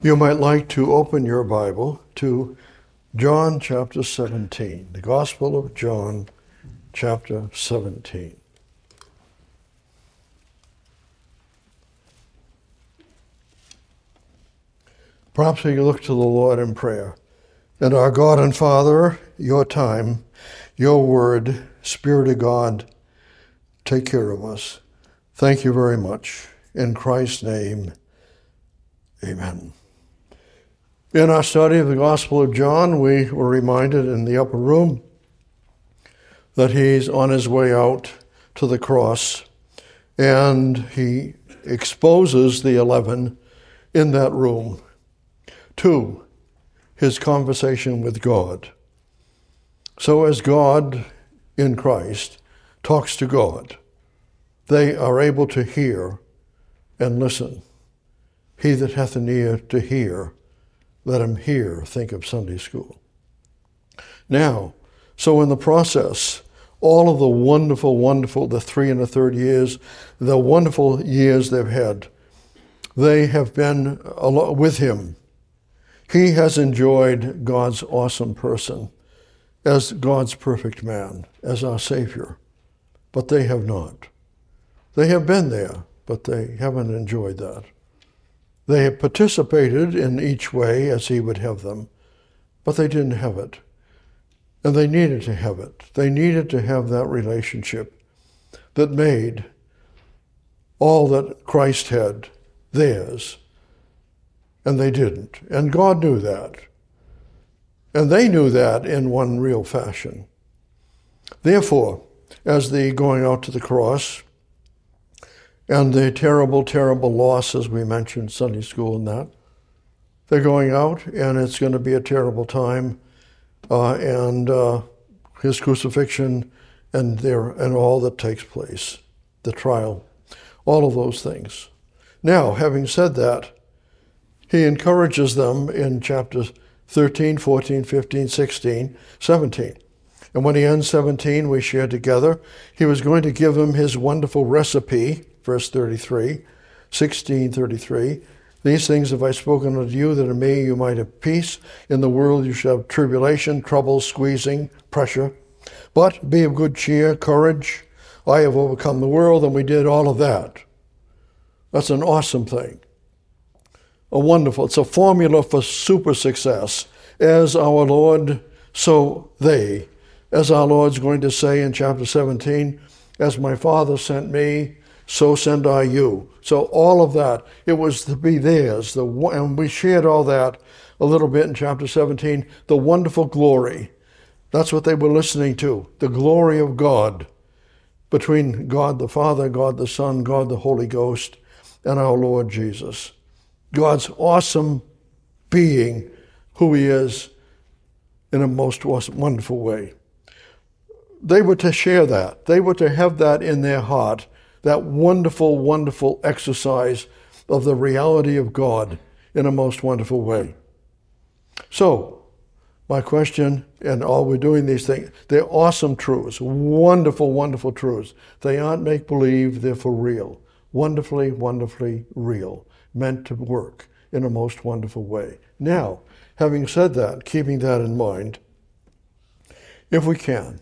You might like to open your Bible to John chapter 17, the Gospel of John chapter 17. Perhaps we look to the Lord in prayer. And our God and Father, your time, your word, Spirit of God, take care of us. Thank you very much. In Christ's name, amen. In our study of the Gospel of John, we were reminded in the upper room that he's on his way out to the cross, and he exposes the 11 in that room to his conversation with God. So as God in Christ talks to God, they are able to hear and listen. He that hath an ear to hear, let him hear. Think of Sunday school. Now, so in the process, all of the wonderful, the 3 1/3 years, the wonderful years they've had, they have been with him. He has enjoyed God's awesome person as God's perfect man, as our Savior. But they have not. They have been there, but they haven't enjoyed that. They have participated in each way as he would have them, but they didn't have it. And they needed to have it. They needed to have that relationship that made all that Christ had theirs. And they didn't. And God knew that. And they knew that in one real fashion. Therefore, as the going out to the cross, and the terrible, terrible loss, as we mentioned Sunday school and that, they're going out, and it's going to be a terrible time, and his crucifixion and all that takes place, the trial, all of those things. Now, having said that, he encourages them in chapters 13, 14, 15, 16, 17. And when he ends 17, we share together. He was going to give them his wonderful recipe, verse 33, 16:33. These things have I spoken unto you, that in me you might have peace. In the world you shall have tribulation, trouble, squeezing, pressure. But be of good cheer, courage. I have overcome the world, and we did all of that. That's an awesome thing. It's a formula for super success. As our Lord, so they. As our Lord's going to say in chapter 17, as my Father sent me, so send I you. So all of that, it was to be theirs. And we shared all that a little bit in chapter 17, the wonderful glory. That's what they were listening to, the glory of God, between God the Father, God the Son, God the Holy Ghost, and our Lord Jesus. God's awesome being, who he is, in a most wonderful way. They were to share that. They were to have that in their heart, that wonderful, wonderful exercise of the reality of God in a most wonderful way. So, my question, and all we're doing these things, they're awesome truths, wonderful, wonderful truths. They aren't make-believe, they're for real. Wonderfully, wonderfully real, meant to work in a most wonderful way. Now, having said that, keeping that in mind, if we can,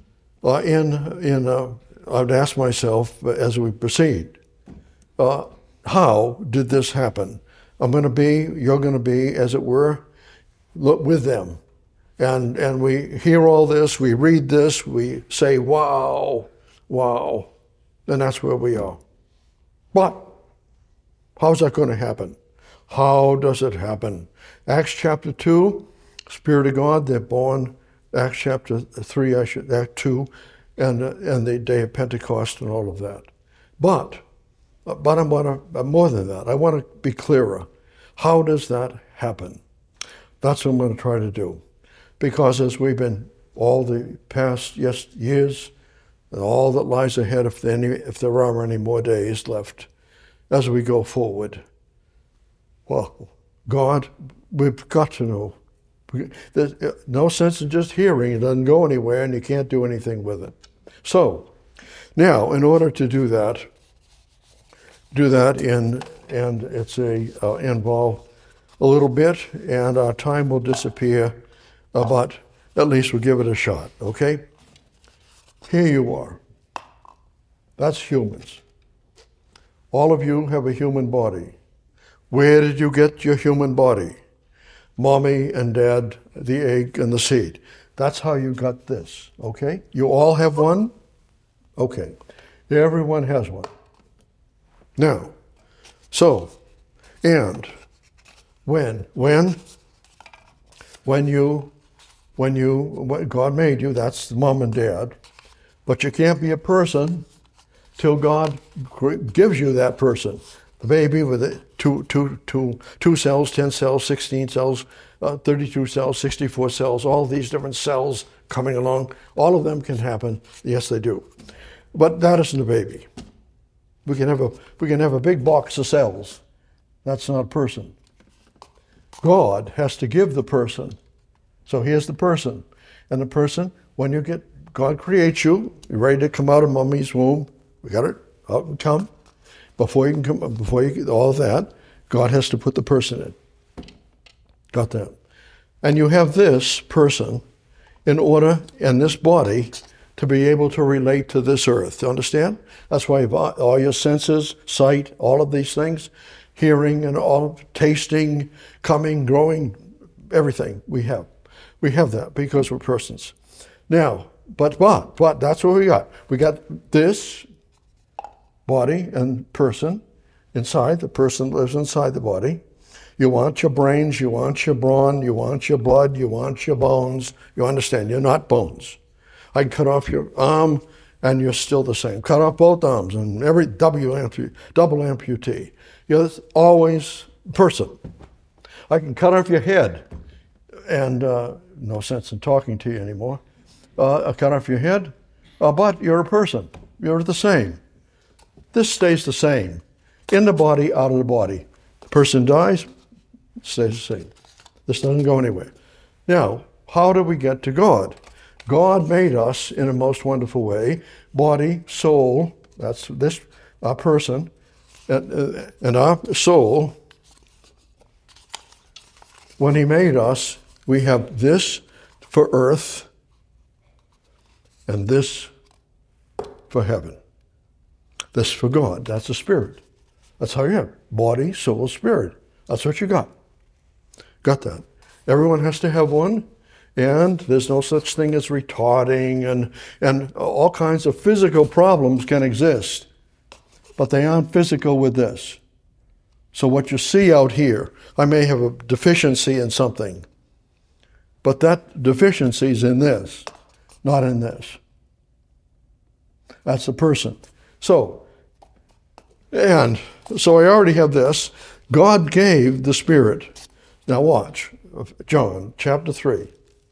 I'd ask myself as we proceed, how did this happen? You're going to be, as it were, with them. And we hear all this, we read this, we say, wow, and that's where we are. But how's that going to happen? How does it happen? Acts chapter 2, Spirit of God, they're born. Acts chapter 3, Act 2, and the day of Pentecost and all of that. But more than that, I want to be clearer. How does that happen? That's what I'm going to try to do. Because as we've been all the past years, and all that lies ahead, if there are any more days left, as we go forward, well, God, we've got to know. There's no sense in just hearing. It doesn't go anywhere, and you can't do anything with it. So, now, in order to do that and it's involve a little bit, and our time will disappear, but at least we'll give it a shot, okay? Here you are. That's humans. All of you have a human body. Where did you get your human body? Mommy and dad, the egg and the seed. That's how you got this, okay? You all have one? Okay. Everyone has one. Now, so, and when God made you, that's mom and dad, but you can't be a person till God gives you that person. The baby with two cells, 10 cells, 16 cells, 32 cells, 64 cells, all these different cells coming along, all of them can happen. Yes, they do. But that isn't a baby. We can have a big box of cells. That's not a person. God has to give the person. So here's the person. And the person, when God creates you, you're ready to come out of mommy's womb. We got it, out and come. Before you get all of that, God has to put the person in. Got that? And you have this person in order, and this body, to be able to relate to this earth. You understand? That's why all your senses, sight, all of these things, hearing and all, tasting, coming, growing, everything we have. We have that because we're persons. Now, but that's what we got. We got this body and person inside. The person lives inside the body. You want your brains, you want your brawn, you want your blood, you want your bones. You understand, you're not bones. I can cut off your arm and you're still the same. Cut off both arms and every double amputee. You're always person. I can cut off your head and no sense in talking to you anymore. Cut off your head, but you're a person. You're the same. This stays the same. In the body, out of the body. The person dies, it stays the same. This doesn't go anywhere. Now, how do we get to God? God made us in a most wonderful way. Body, soul, that's this, our person, and our soul. When he made us, we have this for earth and this for heaven. This for God. That's the spirit. That's how you have it. Body, soul, spirit. That's what you got. Got that. Everyone has to have one, and there's no such thing as retarding, and all kinds of physical problems can exist, but they aren't physical with this. So what you see out here, I may have a deficiency in something, but that deficiency is in this, not in this. That's the person. So I already have this. God gave the Spirit. Now watch, John chapter 3.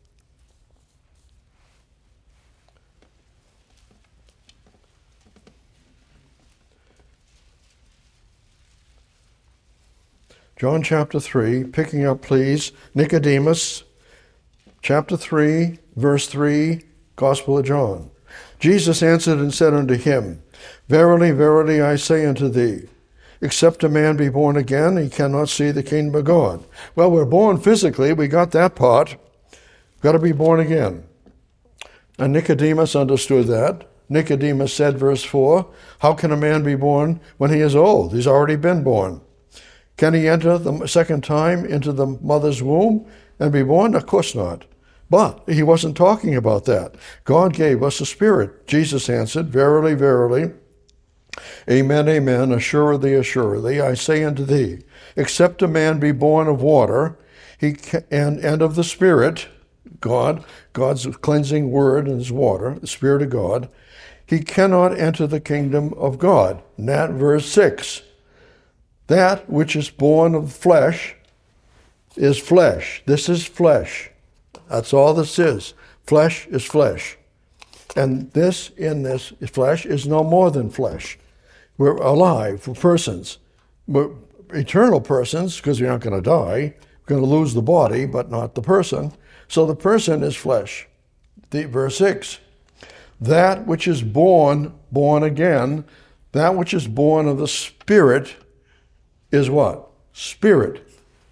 John chapter 3, picking up please, Nicodemus, chapter 3, verse 3, Gospel of John. Jesus answered and said unto him, Verily, verily, I say unto thee, except a man be born again, he cannot see the kingdom of God. Well, we're born physically, we got that part. Got to be born again. And Nicodemus understood that. Nicodemus said, verse 4, how can a man be born when he is old? He's already been born. Can he enter the second time into the mother's womb and be born? Of course not. But he wasn't talking about that. God gave us a spirit. Jesus answered, Verily, verily, amen, amen, assuredly, I say unto thee, except a man be born of water and of the Spirit, God's cleansing word and his water, the Spirit of God, he cannot enter the kingdom of God. And that verse 6. That which is born of flesh is flesh. This is flesh. That's all this is. Flesh is flesh. And this in this flesh is no more than flesh. We're alive, we're persons. We're eternal persons because you're not going to die. We're going to lose the body, but not the person. So the person is flesh. Verse 6. That which is born again, that which is born of the Spirit is what? Spirit.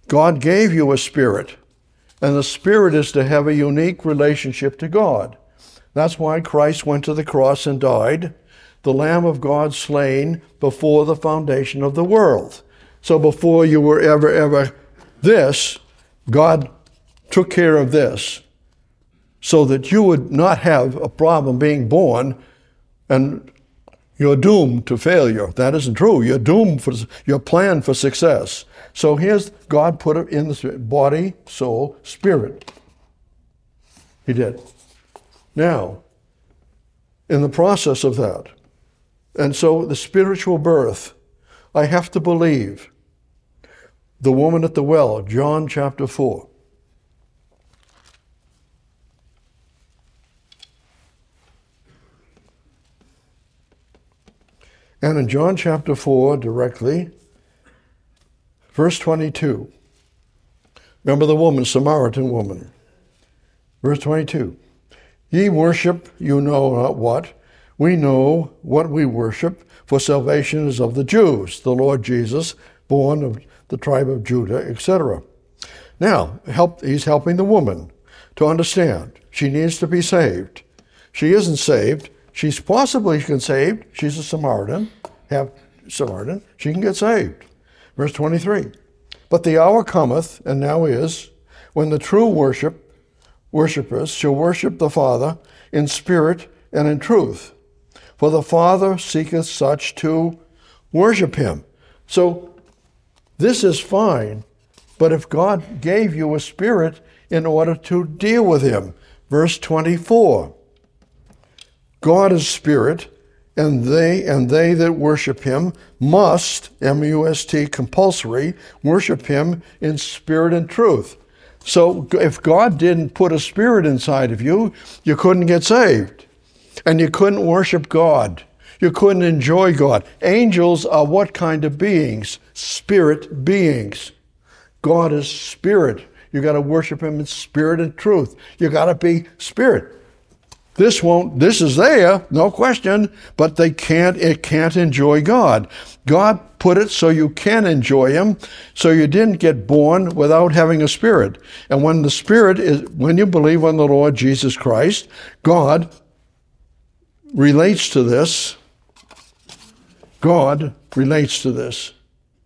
God gave you a spirit, and the spirit is to have a unique relationship to God. That's why Christ went to the cross and died, the Lamb of God slain before the foundation of the world. So before you were ever this, God took care of this so that you would not have a problem being born and you're doomed to failure. That isn't true. You're doomed for, you're planned for success. So here's, God put it in the body, soul, spirit. He did. Now, in the process of that, and so the spiritual birth, I have to believe the woman at the well, John chapter 4. And in John chapter 4, directly, verse 22. Remember the woman, Samaritan woman. Verse 22. Ye worship, you know not what. We know what we worship, for salvation is of the Jews, the Lord Jesus, born of the tribe of Judah, etc. Now, he's helping the woman to understand. She needs to be saved. She isn't saved. She's possibly saved. She's a Samaritan. She can get saved. Verse 23. But the hour cometh, and now is, when the true worshippers shall worship the Father in spirit and in truth. For the Father seeketh such to worship him. So this is fine, but if God gave you a spirit in order to deal with him, verse 24. God is spirit, and they that worship him must, M-U-S-T, compulsory, worship him in spirit and truth. So if God didn't put a spirit inside of you, you couldn't get saved. And you couldn't worship God. You couldn't enjoy God. Angels are what kind of beings? Spirit beings. God is spirit. You got to worship him in spirit and truth. You got to be spirit. This is there, no question, but it can't enjoy God. God put it so you can enjoy him, so you didn't get born without having a spirit. And when you believe on the Lord Jesus Christ, God relates to this. God relates to this.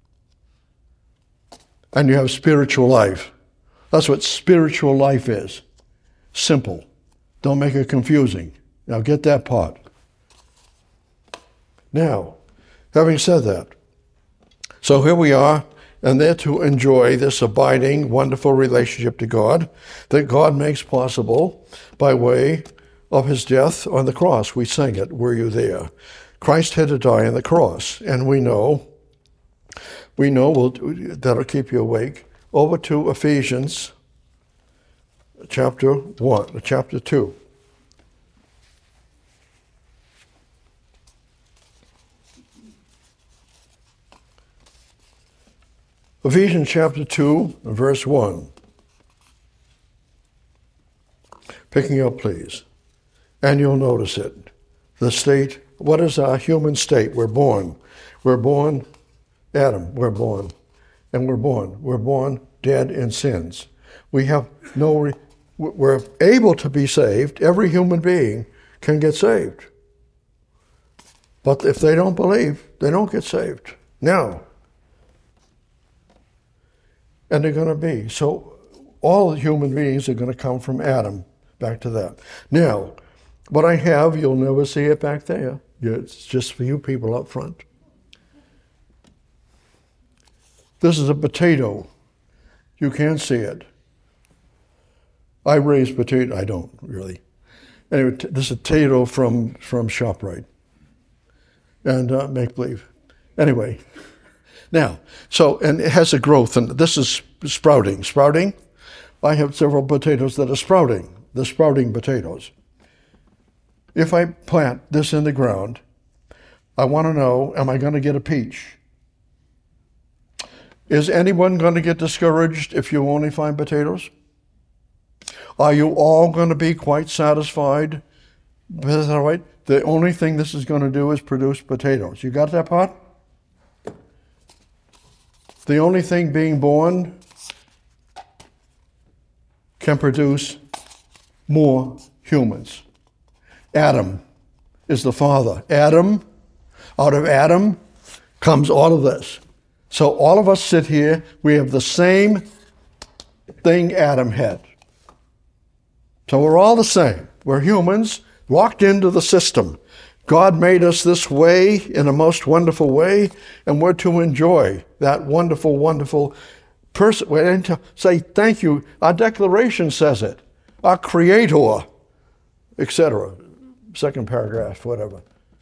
And you have spiritual life. That's what spiritual life is. Simple. Don't make it confusing. Now get that part. Now, having said that, so here we are, and they're to enjoy this abiding, wonderful relationship to God that God makes possible by way of his death on the cross. We sang it, Were You There? Christ had to die on the cross, and we know that'll keep you awake. Over to Ephesians chapter 2. Ephesians chapter 2, verse 1. Picking up, please. And you'll notice it. The state, what is our human state? We're born. Adam, we're born. And we're born dead in sins. We're able to be saved. Every human being can get saved. But if they don't believe, they don't get saved. Now, and they're going to be. So all human beings are going to come from Adam. Back to that. Now, what I have, you'll never see it back there. It's just for you people up front. This is a potato. You can't see it. I raise potato. I don't really. Anyway, this is a potato from ShopRite. And make-believe. Anyway. Now, and it has a growth, and this is sprouting. Sprouting, I have several potatoes that are sprouting. The sprouting potatoes. If I plant this in the ground, I want to know, am I going to get a peach? Is anyone going to get discouraged if you only find potatoes? Are you all going to be quite satisfied? Is that right? The only thing this is going to do is produce potatoes. You got that part? The only thing being born can produce more humans. Adam is the father. Out of Adam comes all of this. So all of us sit here, we have the same thing Adam had. So we're all the same. We're humans, walked into the system. God made us this way in a most wonderful way, and we're to enjoy that wonderful, wonderful person. And to say thank you. Our declaration says it. Our Creator, etc. Second paragraph, whatever.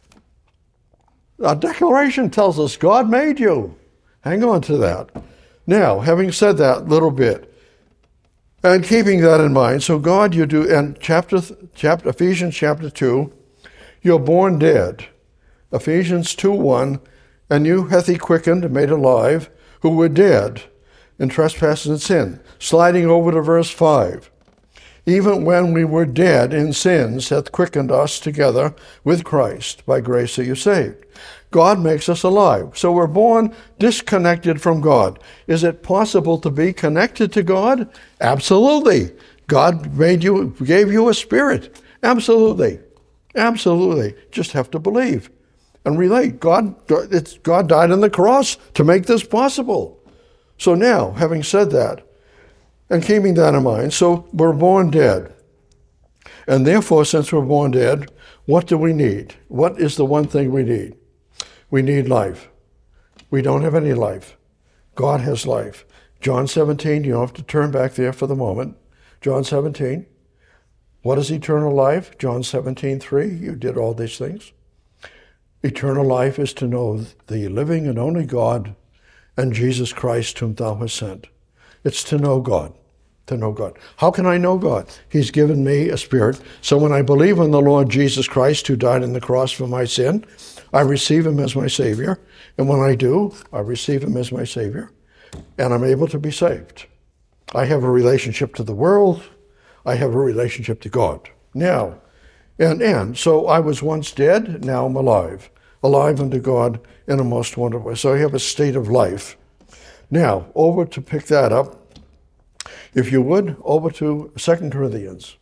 Our declaration tells us God made you. Hang on to that. Now, having said that little bit, and keeping that in mind, so God, you do, and Ephesians chapter 2, you're born dead. Ephesians 2:1, and you hath he quickened and made alive, who were dead in trespasses and sin. Sliding over to verse 5. Even when we were dead in sins, hath quickened us together with Christ. By grace are you saved. God makes us alive. So we're born disconnected from God. Is it possible to be connected to God? Absolutely. God gave you a spirit. Absolutely. Absolutely. Just have to believe and relate. God died on the cross to make this possible. So now, having said that, and keeping that in mind, so we're born dead. And therefore, since we're born dead, what do we need? What is the one thing we need? We need life. We don't have any life. God has life. John 17, you don't have to turn back there for the moment. John 17. What is eternal life? John 17:3. You did all these things. Eternal life is to know the living and only God and Jesus Christ whom thou hast sent. It's to know God. To know God. How can I know God? He's given me a spirit. So when I believe in the Lord Jesus Christ who died on the cross for my sin, I receive him as my Savior. And when I do, I receive him as my Savior. And I'm able to be saved. I have a relationship to the world. I have a relationship to God. Now, and so I was once dead, now I'm alive. Alive unto God in a most wonderful way. So I have a state of life. Now, over to pick that up, if you would, over to 2 Corinthians.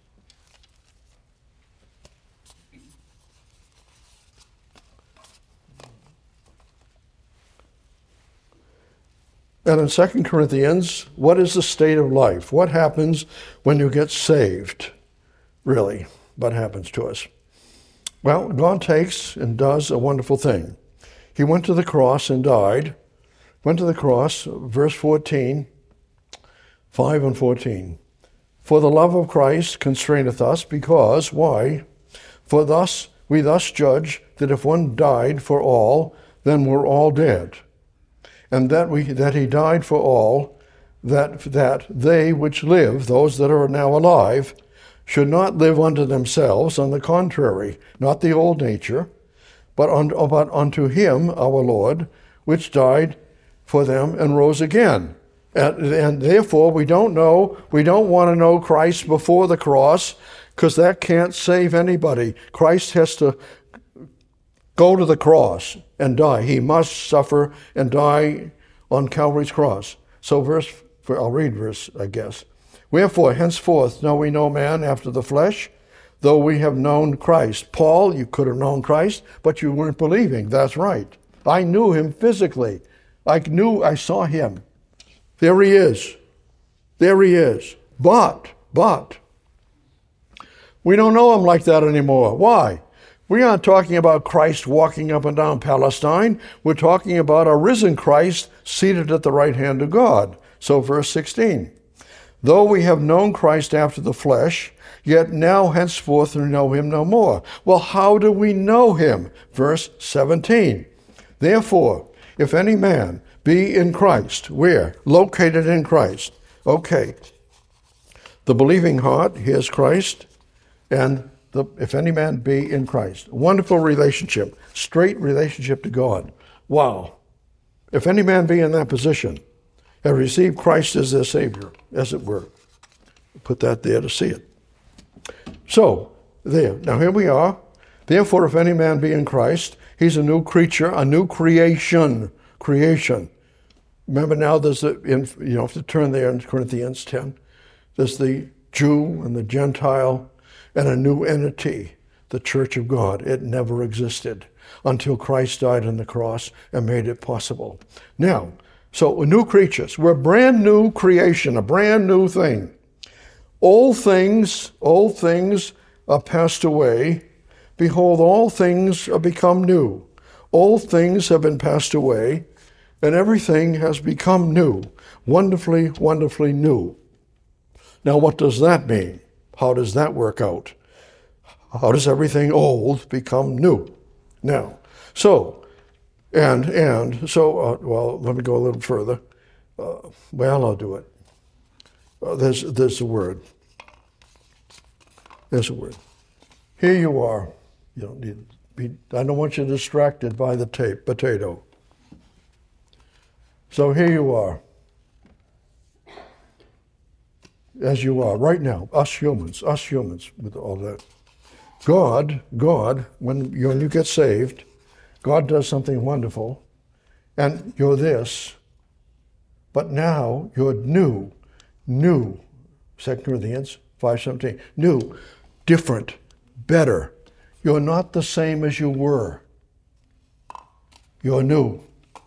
And in 2 Corinthians, what is the state of life? What happens when you get saved? Really, what happens to us? Well, God takes and does a wonderful thing. He went to the cross and died. Went to the cross, verse 14, 5 and 14. For the love of Christ constraineth us, because, why? For we thus judge that if one died for all, then we're all dead. And that he died for all, that they which live, those that are now alive, should not live unto themselves, on the contrary, not the old nature, but unto him, our Lord, which died for them and rose again. And therefore we don't want to know Christ before the cross, because that can't save anybody. Christ has to go to the cross and die. He must suffer and die on Calvary's cross. So I'll read verse, I guess. Wherefore, henceforth know we no man after the flesh, though we have known Christ. Paul, you could have known Christ, but you weren't believing. That's right. I knew him physically. I saw him. There he is. There he is. But, we don't know him like that anymore. Why? We aren't talking about Christ walking up and down Palestine. We're talking about a risen Christ seated at the right hand of God. So verse 16. Though we have known Christ after the flesh, yet now henceforth we know him no more. Well, how do we know him? Verse 17. Therefore, if any man be in Christ, where? Located in Christ. Okay. The believing heart hears Christ, and if any man be in Christ. Wonderful relationship, straight relationship to God. Wow. If any man be in that position, have received Christ as their Savior, as it were. Put that there to see it. So, there. Now here we are. Therefore, if any man be in Christ, he's a new creature, a new creation. Creation. Remember now, you have to turn there in Corinthians 10. There's the Jew and the Gentile, and a new entity, the Church of God. It never existed until Christ died on the cross and made it possible. Now, so we're new creatures. We're a brand new creation, a brand new thing. Old things are passed away. Behold, all things are become new. Old things have been passed away, and everything has become new. Wonderfully, wonderfully new. Now, what does that mean? How does that work out? How does everything old become new? Now, so, well, let me go a little further. I'll do it. There's a word. There's a word. Here you are. You don't need to be, I don't want you distracted by the potato. So here you are. As you are right now, us humans with all that. God, when you get saved, God does something wonderful, and you're this, but now you're new, 2 Corinthians 5:17, new, different, better. You're not the same as you were. You're new.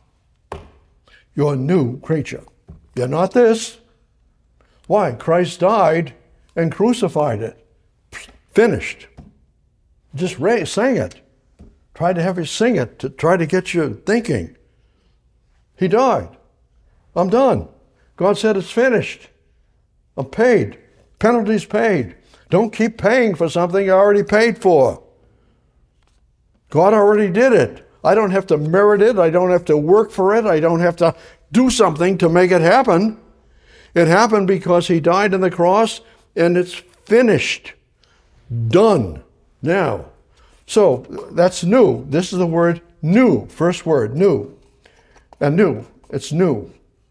You're a new creature. You're not this. Why? Christ died and crucified it. Finished. Just sing it. Try to have you sing it to try to get you thinking. He died. I'm done. God said it's finished. I'm paid. Penalty's paid. Don't keep paying for something you already paid for. God already did it. I don't have to merit it. I don't have to work for it. I don't have to do something to make it happen. It happened because he died on the cross, and it's finished. Done. Now. So that's new. This is the word new. First word, new. And new. It's new.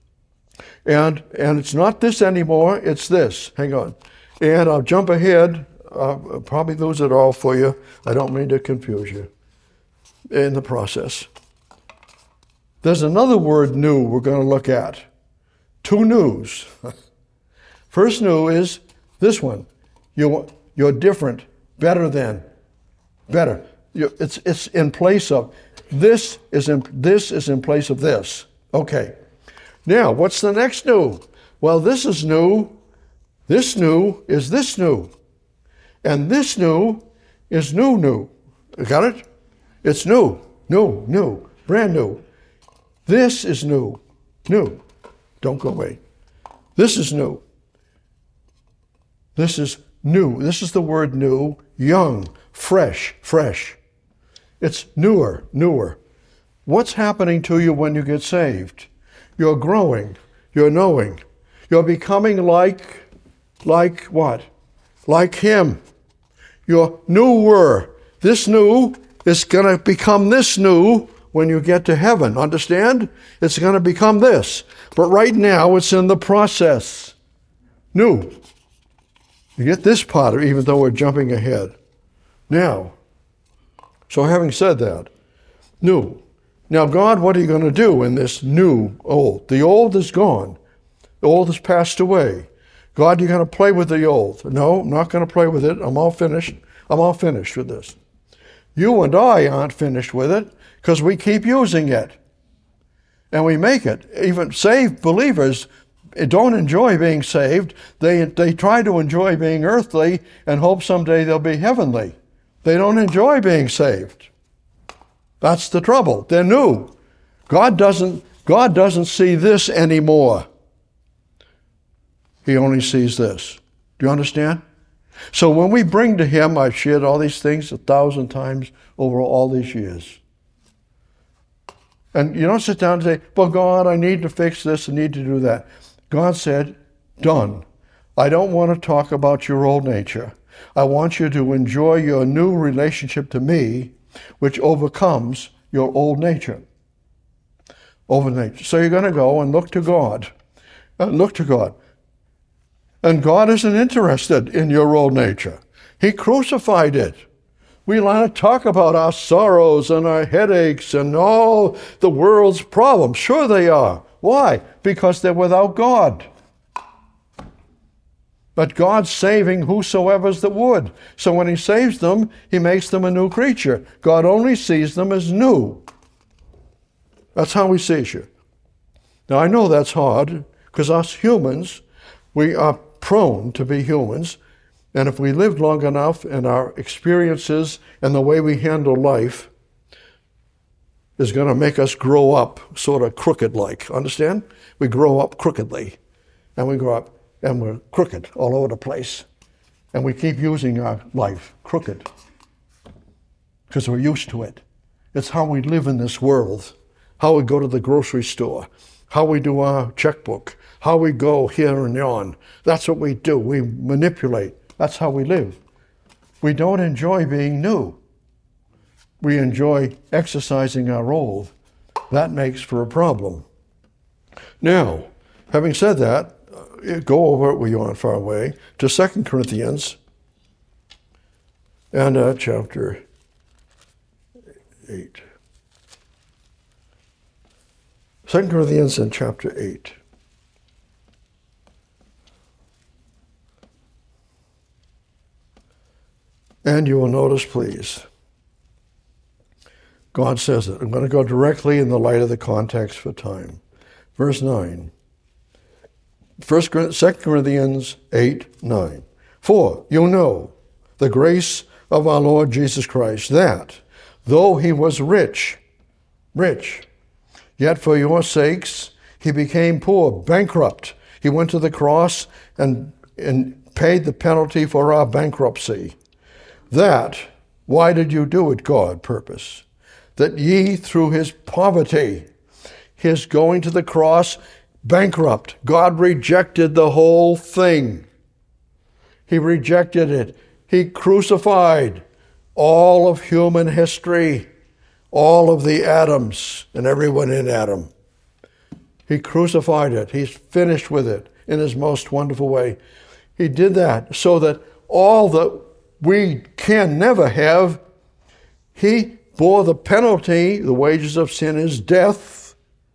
And it's not this anymore. It's this. Hang on. And I'll jump ahead. I'll probably lose it all for you. I don't mean to confuse you in the process. There's another word, new, we're going to look at. 2 news. First new is this one. You're different, better than, better. It's in place of. This is in place of this. Okay. Now, what's the next new? Well, this is new. This new is this new. And this new is new. Got it? It's new, brand new. This is new. Don't go away. This is new. This is new. This is the word new, young, fresh. It's newer. What's happening to you when you get saved? You're growing. You're knowing. You're becoming like what? Like him. You're newer. This new is going to become this new when you get to heaven. Understand? It's going to become this. But right now, it's in the process. New. You get this part of it, even though we're jumping ahead. Now, so having said that, new. Now, God, what are you going to do in this new old? The old is gone. The old has passed away. God, you're going to play with the old. No, I'm not going to play with it. I'm all finished. I'm all finished with this. You and I aren't finished with it because we keep using it. And we make it. Even saved believers don't enjoy being saved. They try to enjoy being earthly and hope someday they'll be heavenly. They don't enjoy being saved. That's the trouble. They're new. God doesn't see this anymore. He only sees this. Do you understand? So when we bring to him, I've shared all these things 1,000 times over all these years. And you don't sit down and say, well, God, I need to fix this, I need to do that. God said, done. I don't want to talk about your old nature. I want you to enjoy your new relationship to me, which overcomes your old nature. So you're going to go and look to God. And God isn't interested in your old nature. He crucified it. We want to talk about our sorrows and our headaches and all the world's problems. Sure they are. Why? Because they're without God. But God's saving whosoever's that would. So when he saves them, he makes them a new creature. God only sees them as new. That's how he sees you. Now I know that's hard, because us humans, we are prone to be humans. And if we lived long enough, and our experiences and the way we handle life is going to make us grow up sort of crooked-like. Understand? We grow up crookedly. And we grow up and we're crooked all over the place. And we keep using our life crooked because we're used to it. It's how we live in this world, how we go to the grocery store, how we do our checkbook, how we go here and yon. That's what we do. We manipulate. That's how we live. We don't enjoy being new. We enjoy exercising our old. That makes for a problem. Now, having said that, go over it, we aren't far away, to 2 Corinthians and chapter 8. 2 Corinthians and chapter 8. And you will notice, please, God says it. I'm going to go directly in the light of the context for time. Verse 9. 2 Corinthians 8:9. For you know the grace of our Lord Jesus Christ, that though he was rich, yet for your sakes he became poor, bankrupt. He went to the cross and paid the penalty for our bankruptcy. That, why did you do it, God, purpose? That ye through his poverty, his going to the cross, bankrupt. God rejected the whole thing. He rejected it. He crucified all of human history, all of the Adams and everyone in Adam. He crucified it. He's finished with it in his most wonderful way. He did that so that all that we can never have, he bore the penalty. The wages of sin is death.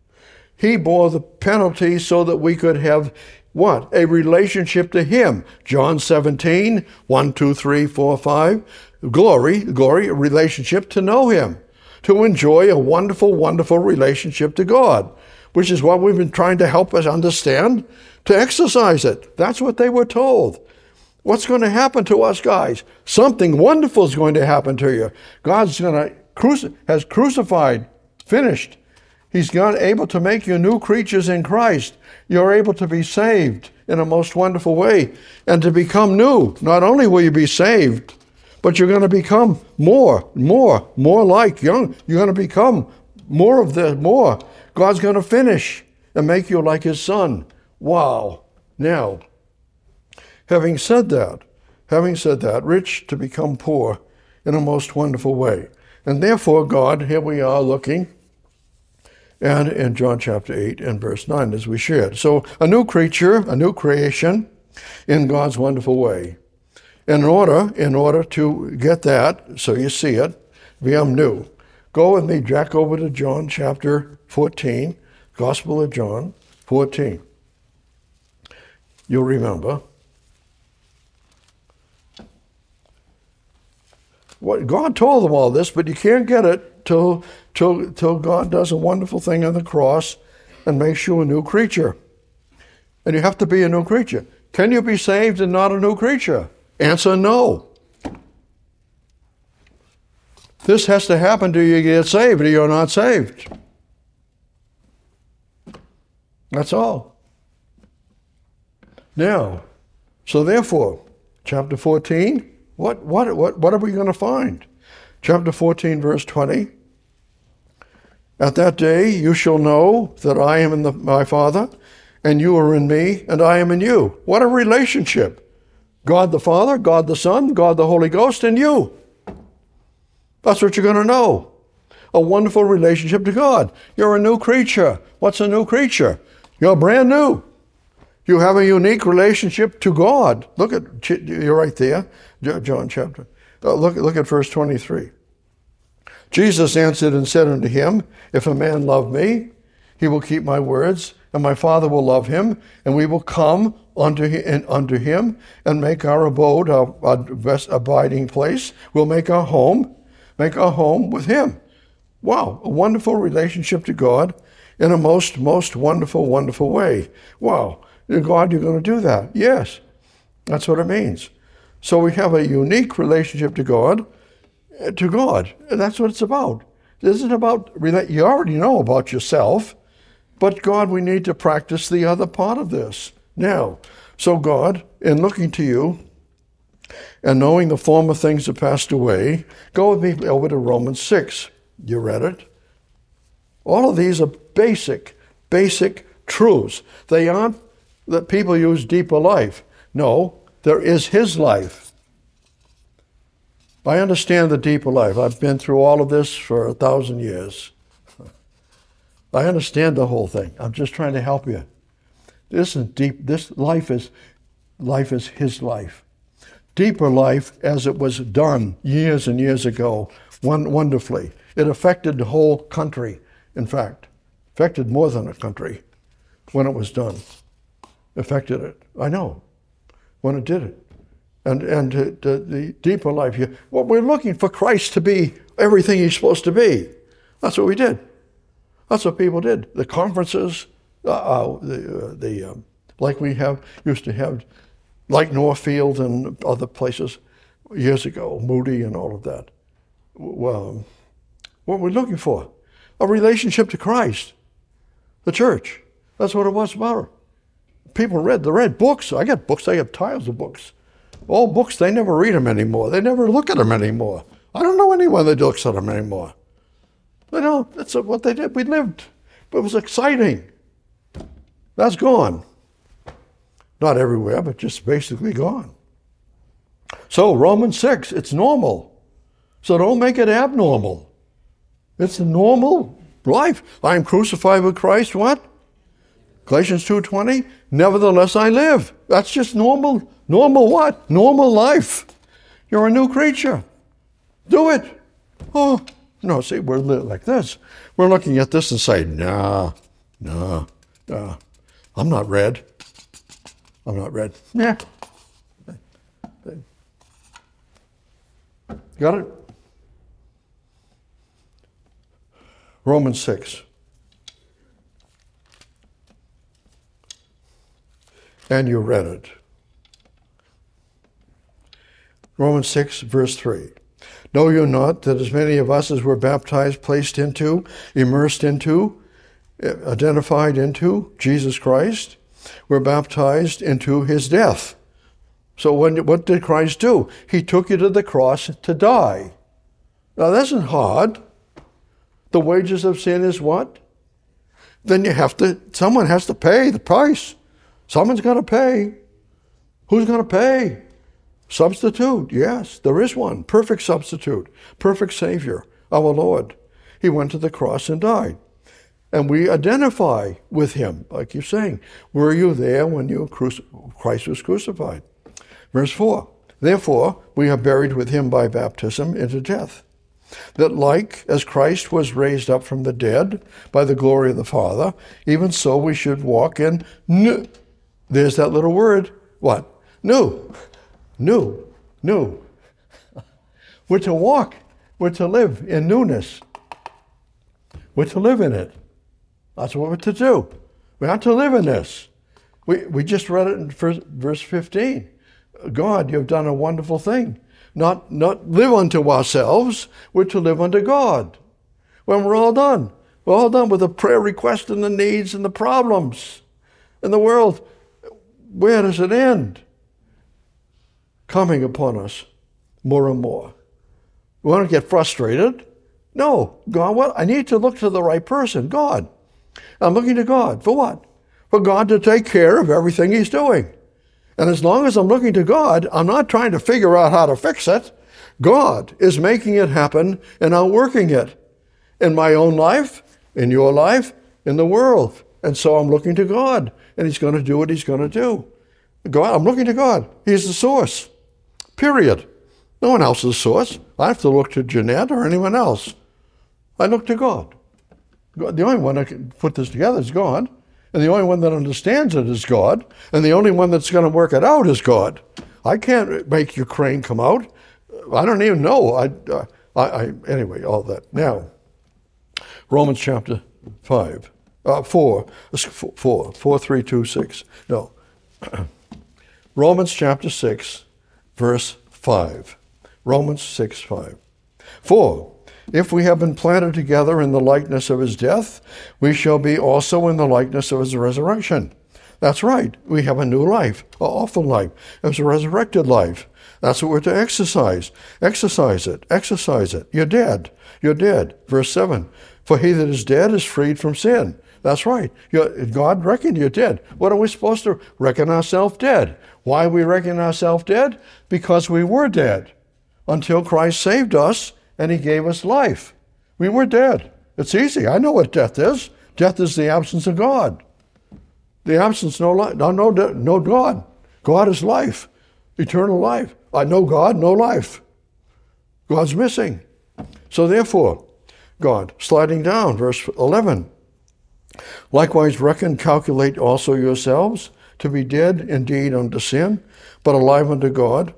He bore the penalty so that we could have what? A relationship to him. John 17, 1, 2, 3, 4, 5. Glory, a relationship to know him. To enjoy a wonderful, wonderful relationship to God, which is what we've been trying to help us understand, to exercise it. That's what they were told. What's going to happen to us, guys? Something wonderful is going to happen to you. God's has crucified, finished. He's able to make you new creatures in Christ. You're able to be saved in a most wonderful way and to become new. Not only will you be saved, but you're going to become more like young. You're going to become more. God's going to finish and make you like his son. Wow. Now, having said that, rich to become poor in a most wonderful way. And therefore, God, here we are looking, and in John chapter 8 and verse 9, as we shared. So a new creature, a new creation in God's wonderful way. In order to get that, so you see it, become new. Go with me, Jack, over to John chapter 14, Gospel of John 14. You'll remember. What God told them all this, but you can't get it till God does a wonderful thing on the cross and makes you a new creature. And you have to be a new creature. Can you be saved and not a new creature? Answer, no. This has to happen till you get saved or you're not saved. That's all. Now, so therefore, chapter 14, what are we going to find? Chapter 14, verse 20. At that day you shall know that I am in my Father, and you are in me, and I am in you. What a relationship. God the Father, God the Son, God the Holy Ghost, and you. That's what you're going to know. A wonderful relationship to God. You're a new creature. What's a new creature? You're brand new. You have a unique relationship to God. Look at, you're right there, John chapter. Look at verse 23. Jesus answered and said unto him, if a man love me, he will keep my words, And my Father will love him, and we will come unto him and make our abode, our abiding place. We'll make our home with him. Wow, a wonderful relationship to God in a most wonderful, wonderful way. Wow, God, you're going to do that? Yes, that's what it means. So we have a unique relationship to God, and that's what it's about. It isn't about, you already know about yourself, but God, we need to practice the other part of this. Now, so God, in looking to you and knowing the former things that passed away, go with me over to Romans 6. You read it? All of these are basic truths. They aren't that people use deeper life. No, there is his life. I understand the deeper life. I've been through all of this for 1,000 years. I understand the whole thing. I'm just trying to help you. This is deep. This life is his life. Deeper life as it was done years and years ago, wonderfully. It affected the whole country, in fact. Affected more than a country when it was done. Affected it. I know. When it did it. And the deeper life. Well, we're looking for Christ to be everything he's supposed to be. That's what we did. That's what people did. The conferences, like we used to have, like Northfield and other places years ago, Moody and all of that. Well, what we're looking for, a relationship to Christ, the church. That's what it was about. People read books. I got books. I have piles of books. All books, they never read them anymore. They never look at them anymore. I don't know anyone that looks at them anymore. They don't. That's what they did. We lived. But it was exciting. That's gone. Not everywhere, but just basically gone. So Romans 6, it's normal. So don't make it abnormal. It's a normal life. I am crucified with Christ, what? Galatians 2:20, nevertheless I live. That's just normal what? Normal life. You're a new creature. Do it. Oh, no, see, we're like this. We're looking at this and saying, nah, I'm not red. Yeah. Got it? Romans 6. And you read it. Romans 6, verse 3. Know you not that as many of us as were baptized, placed into, immersed into, identified into Jesus Christ, were baptized into his death? So what did Christ do? He took you to the cross to die. Now that isn't hard. The wages of sin is what? Then someone has to pay the price. Someone's got to pay. Who's going to pay? Substitute, yes, there is one. Perfect substitute, perfect Savior, our Lord. He went to the cross and died. And we identify with him, like you're saying. Were you there when Christ was crucified? Verse 4, therefore, we are buried with him by baptism into death, that like as Christ was raised up from the dead by the glory of the Father, even so we should walk in new. There's that little word. What? New. We're to walk. We're to live in newness. We're to live in it. That's what we're to do. We have to live in this. We just read it in verse 15. God, you've done a wonderful thing. Not live unto ourselves. We're to live unto God. When we're all done. We're all done with the prayer requests and the needs and the problems in the world. Where does it end? Coming upon us more and more. We want to get frustrated? No. God, what? I need to look to the right person, God. I'm looking to God. For what? For God to take care of everything he's doing. And as long as I'm looking to God, I'm not trying to figure out how to fix it. God is making it happen and outworking it in my own life, in your life, in the world. And so I'm looking to God, and he's going to do what he's going to do. God, I'm looking to God. He's the source. Period. No one else is the source. I have to look to Jeanette or anyone else. I look to God. God, the only one that can put this together is God. And the only one that understands it is God. And the only one that's going to work it out is God. I can't make your crane come out. I don't even know. Anyway, all that. Now, Romans chapter 4, 3, 2, 6. No. Romans chapter 6, verse 5. Romans 6, 5. For if we have been planted together in the likeness of his death, we shall be also in the likeness of his resurrection. That's right. We have a new life, an awful life. It's a resurrected life. That's what we're to exercise. Exercise it. Exercise it. You're dead. You're dead. Verse 7. For he that is dead is freed from sin. That's right. God reckoned you're dead. What are we supposed to reckon ourselves dead? Why we reckon ourselves dead? Because we were dead until Christ saved us and he gave us life. We were dead. It's easy. I know what death is. Death is the absence of God. The absence, no God. God is life, eternal life. I know God, no life. God's missing. So therefore, God, sliding down, verse 11. Likewise reckon, calculate also yourselves to be dead indeed unto sin, but alive unto God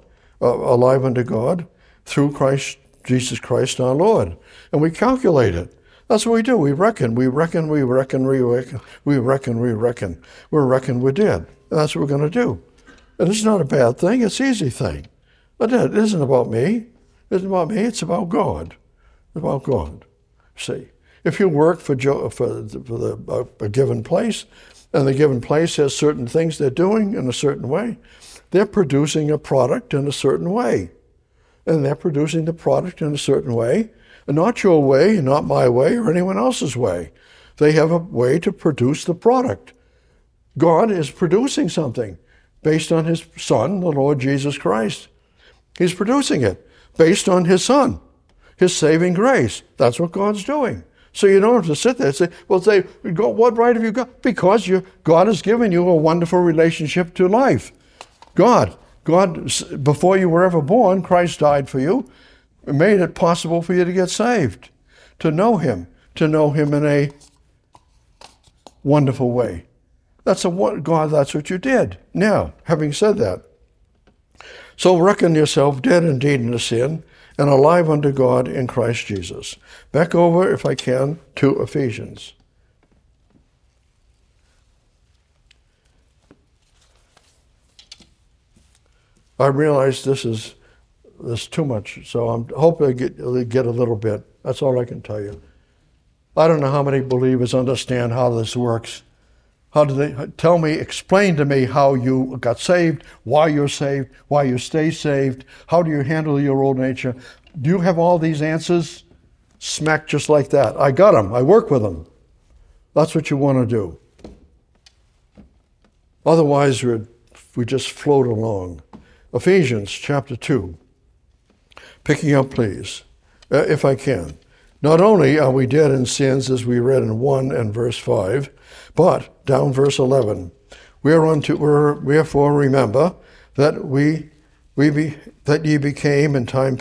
through Christ Jesus Christ our Lord. And we calculate it. That's what we do. We reckon. We're reckoned we're dead. And that's what we're going to do. And it's not a bad thing. It's an easy thing. But it isn't about me. It isn't about me. It's about God. It's about God. See, if you work for a given place, and the given place has certain things they're doing in a certain way, they're producing a product in a certain way. And they're producing the product in a certain way, and not your way, and not my way, or anyone else's way. They have a way to produce the product. God is producing something based on his Son, the Lord Jesus Christ. He's producing it based on his Son, his saving grace. That's what God's doing. So you don't have to sit there and say, what right have you got? Because God has given you a wonderful relationship to life. God, before you were ever born, Christ died for you, made it possible for you to get saved, to know him in a wonderful way. God, that's what you did. Now, having said that, so reckon yourself dead indeed unto sin, and alive unto God in Christ Jesus. Back over, if I can, to Ephesians. I realize this is too much, so I'm hoping I get a little bit. That's all I can tell you. I don't know how many believers understand how this works. How do they explain to me how you got saved, why you stay saved, how do you handle your old nature? Do you have all these answers? Smack just like that. I got them. I work with them. That's what you want to do. Otherwise, we just float along. Ephesians chapter 2. Picking up, please, if I can. Not only are we dead in sins, as we read in 1 and verse 5, but down verse 11, wherefore remember that ye became in time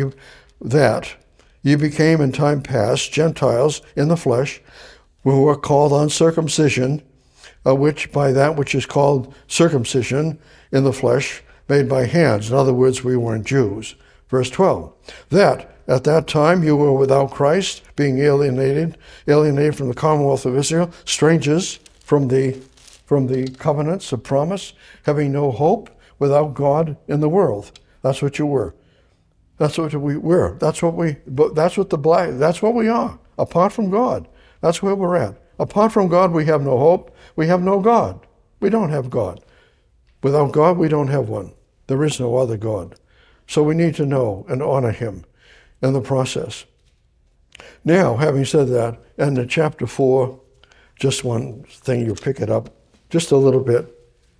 past Gentiles in the flesh, who were called uncircumcision, which by that which is called circumcision in the flesh, made by hands. In other words, we weren't Jews. Verse 12, that at that time you were without Christ, being alienated from the commonwealth of Israel, strangers from the covenants of promise, having no hope, without God in the world. That's what you were. That's what we were. That's what we are. Apart from God, that's where we're at. Apart from God, we have no hope. We have no God. We don't have God. Without God, we don't have one. There is no other God. So we need to know and honor him in the process. Now, having said that, and in chapter 4, just one thing, you pick it up just a little bit.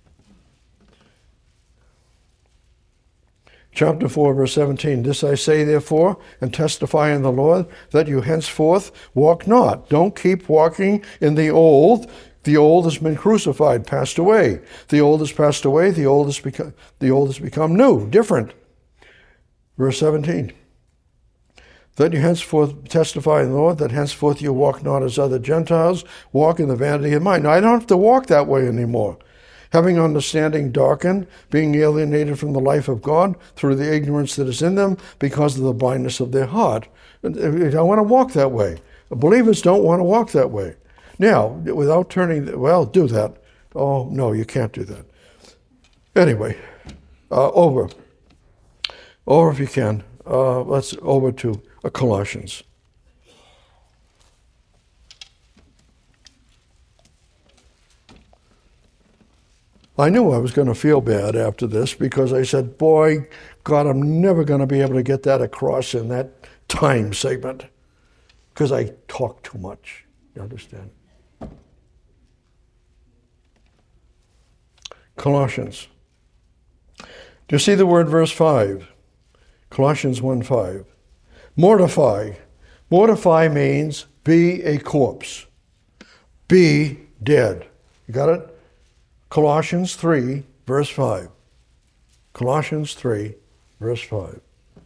Chapter 4, verse 17, this I say therefore, and testify in the Lord, that you henceforth walk not. Don't keep walking in the old. The old has been crucified, passed away. The old has passed away. The old has become new, different. Verse 17. that you henceforth testify in the Lord, that henceforth you walk not as other Gentiles, walk in the vanity of mind. Now, I don't have to walk that way anymore. Having understanding darkened, being alienated from the life of God through the ignorance that is in them because of the blindness of their heart. I want to walk that way. Believers don't want to walk that way. Now, without turning, well, do that. Oh, no, you can't do that. Anyway, over if you can. Let's over to Colossians. I knew I was going to feel bad after this because I said, boy, God, I'm never going to be able to get that across in that time segment because I talk too much. You understand? Colossians. Do you see the word verse 5? Colossians 1:5. Mortify. Mortify means be a corpse. Be dead. You got it? Colossians 3, verse 5. Colossians 3, verse 5.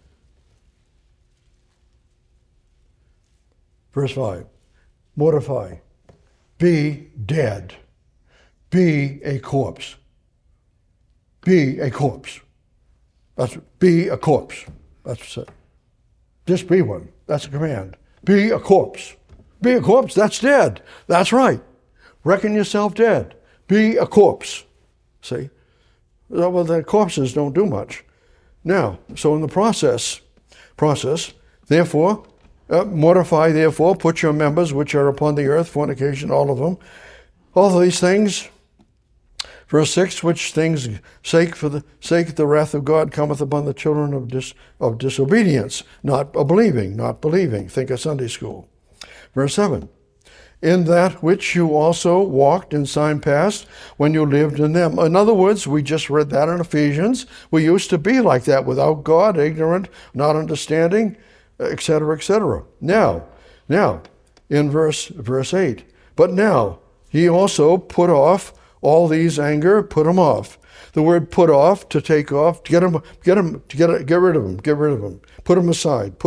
Verse 5. Mortify. Be dead. Be a corpse. Be a corpse. Be a corpse. That's it. Just be one. That's a command. Be a corpse. Be a corpse. That's dead. That's right. Reckon yourself dead. Be a corpse. See? Well, the corpses don't do much. Now, so in the process, therefore, mortify, therefore, put your members which are upon the earth, fornication, all of these things. Verse 6, which things for the sake of the wrath of God cometh upon the children of disobedience, not believing. Think of Sunday school. Verse 7, in that which you also walked in time past when you lived in them. In other words, we just read that in Ephesians. We used to be like that, without God, ignorant, not understanding, etc., etc. Now, in verse 8, but now ye also put off all these anger, put them off. The word put off, to take off, get rid of them. Put them aside.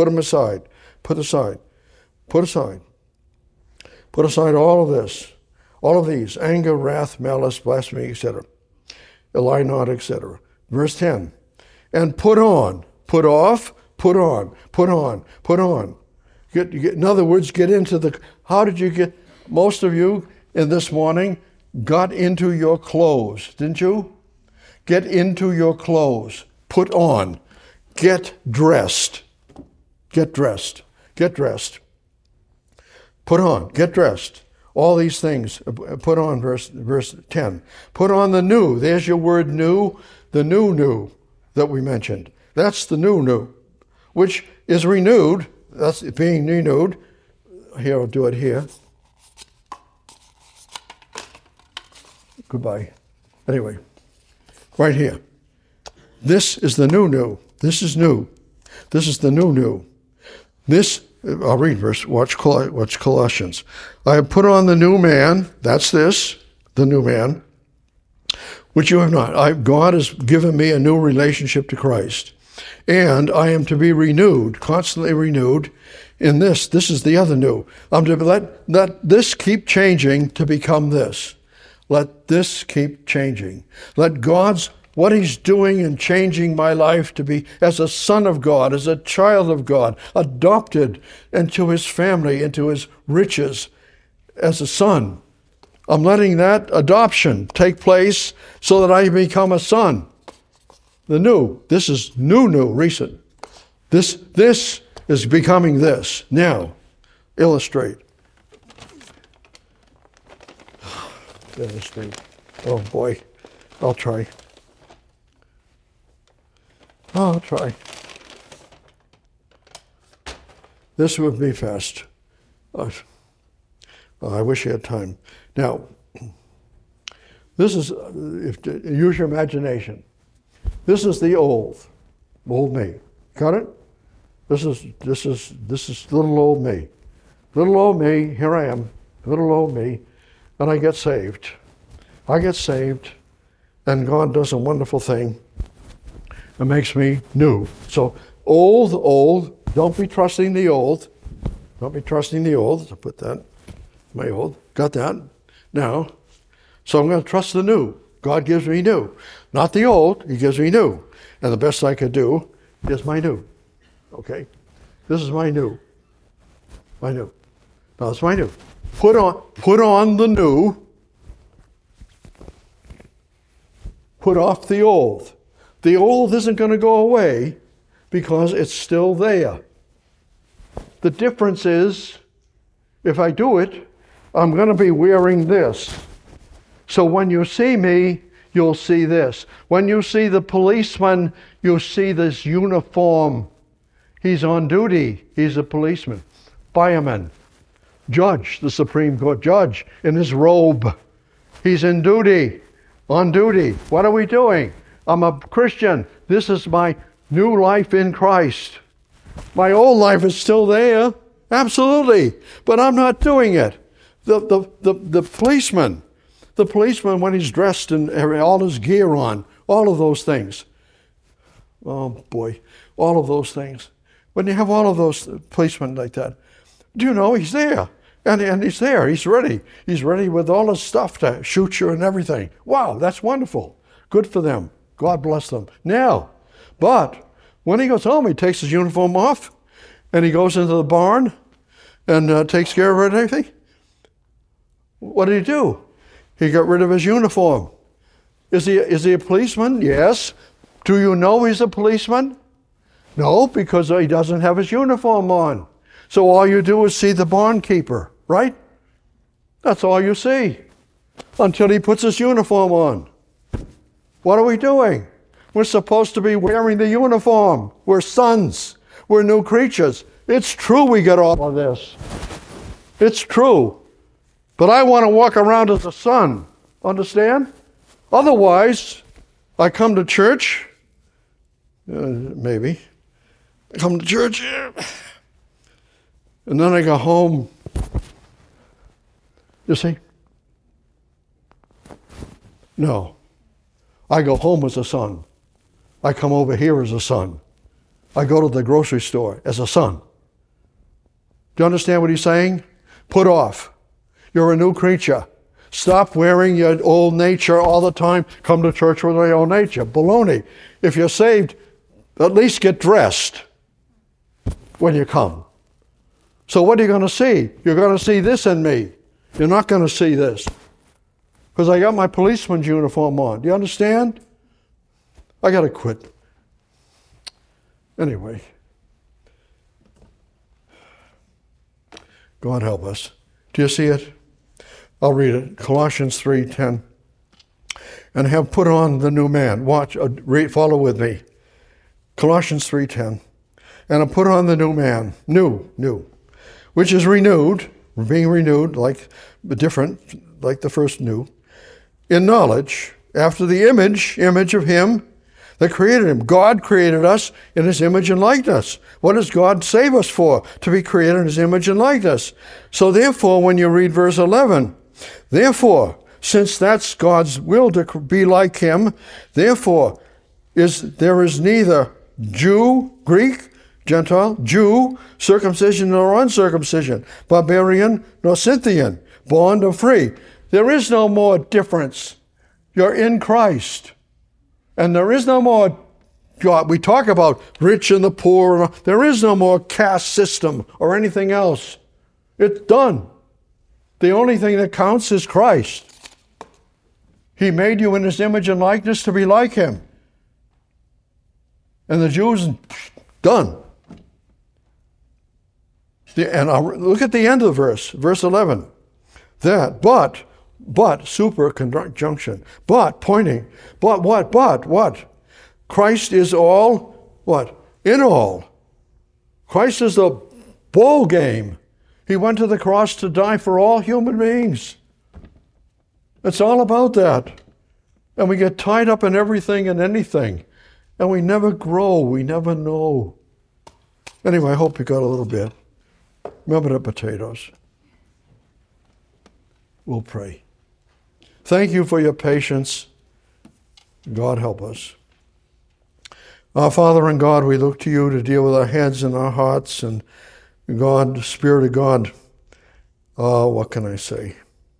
Put aside all of this, all of these, anger, wrath, malice, blasphemy, etc. Lie not, etc. Verse 10, and put on. In other words, get into how did you get, most of you in this morning got into your clothes, didn't you? Get into your clothes. Put on. Get dressed. Put on, get dressed. All these things, put on, verse 10. Put on the new. There's your word new, the new that we mentioned. That's the new, which is renewed. That's being renewed. Here, I'll do it here. Goodbye. Anyway, right here. This is the new. This is new. This is the new. This, I'll read watch Colossians. I have put on the new man, that's this, the new man, which you have not. God has given me a new relationship to Christ. And I am to be renewed, constantly renewed in this. This is the other new. I'm to let this keep changing to become this. Let this keep changing. Let what he's doing and changing my life to be as a son of God, as a child of God, adopted into his family, into his riches as a son. I'm letting that adoption take place so that I become a son. The new. This is new, recent. This is becoming this. Now, illustrate. Oh boy, I'll try. This would be fast. I wish you had time. Now, this is, use your imagination. This is the old me. Got it? This is little old me. Little old me, here I am, little old me, and I get saved. And God does a wonderful thing. It makes me new. So old, Don't be trusting the old. Don't be trusting the old. So put that, my old. Got that? Now, so I'm going to trust the new. God gives me new. Not the old, he gives me new. And the best I could do is my new. Okay? This is my new. My new. Now it's my new. Put on the new. Put off the old. The old isn't going to go away because it's still there. The difference is, if I do it, I'm going to be wearing this. So when you see me, you'll see this. When you see the policeman, you'll see this uniform. He's on duty. He's a policeman. Fireman. Judge, the Supreme Court judge in his robe. He's in duty. On duty. What are we doing? I'm a Christian. This is my new life in Christ. My old life is still there. Absolutely. But I'm not doing it. The policeman. The policeman, when he's dressed and all his gear on, all of those things. Oh boy, all of those things. When you have all of those policemen like that, do you know he's there? And he's there, he's ready. He's ready with all his stuff to shoot you and everything. Wow, that's wonderful. Good for them. God bless them. Now, but when he goes home, he takes his uniform off and he goes into the barn and takes care of it and everything. What did he do? He got rid of his uniform. Is he a policeman? Yes. Do you know he's a policeman? No, because he doesn't have his uniform on. So all you do is see the barn keeper, right? That's all you see. Until he puts his uniform on. What are we doing? We're supposed to be wearing the uniform. We're sons. We're new creatures. It's true we get all of this. It's true. But I want to walk around as a son. Understand? Otherwise, I come to church. Maybe. I come to church. And then I go home. You see? No. I go home as a son. I come over here as a son. I go to the grocery store as a son. Do you understand what he's saying? Put off. You're a new creature. Stop wearing your old nature all the time. Come to church with your old nature. Baloney. If you're saved, at least get dressed when you come. So what are you going to see? You're going to see this in me. You're not going to see this. Because I got my policeman's uniform on. Do you understand? I got to quit. Anyway. God help us. Do you see it? I'll read it. Colossians 3:10. And have put on the new man. Watch, follow with me. Colossians 3:10. And have put on the new man. New. Which is renewed, being renewed, like the first new, in knowledge, after the image of him that created him. God created us in his image and likeness. What does God save us for? To be created in his image and likeness. So therefore, when you read verse 11, therefore, since that's God's will to be like him, therefore, there is neither Jew, Greek, Gentile, Jew, circumcision nor uncircumcision, barbarian nor Scythian, bond or free. There is no more difference. You're in Christ. And there is no more, God, we talk about rich and the poor. There is no more caste system or anything else. It's done. The only thing that counts is Christ. He made you in his image and likeness to be like him. And the Jews, done. And look at the end of the verse 11. That, but, super conjunction. But, pointing. But what? Christ is all, what? In all. Christ is the ball game. He went to the cross to die for all human beings. It's all about that. And we get tied up in everything and anything. And we never grow. We never know. Anyway, I hope you got a little bit. Remember the potatoes. We'll pray. Thank you for your patience. God help us. Our Father and God, we look to you to deal with our heads and our hearts. And God, Spirit of God, what can I say?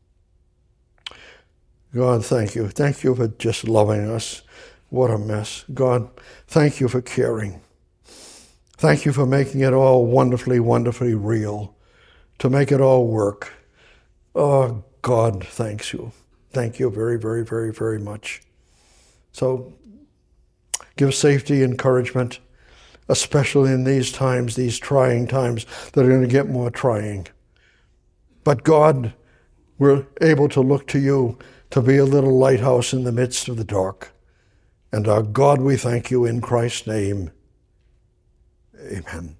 God, thank you. Thank you for just loving us. What a mess. God, thank you for caring. Thank you for making it all wonderfully, wonderfully real, to make it all work. Oh, God, thanks you. Thank you very, very, very, very much. So give safety, encouragement, especially in these times, these trying times that are going to get more trying. But God, we're able to look to you to be a little lighthouse in the midst of the dark. And our God, we thank you in Christ's name. Amen.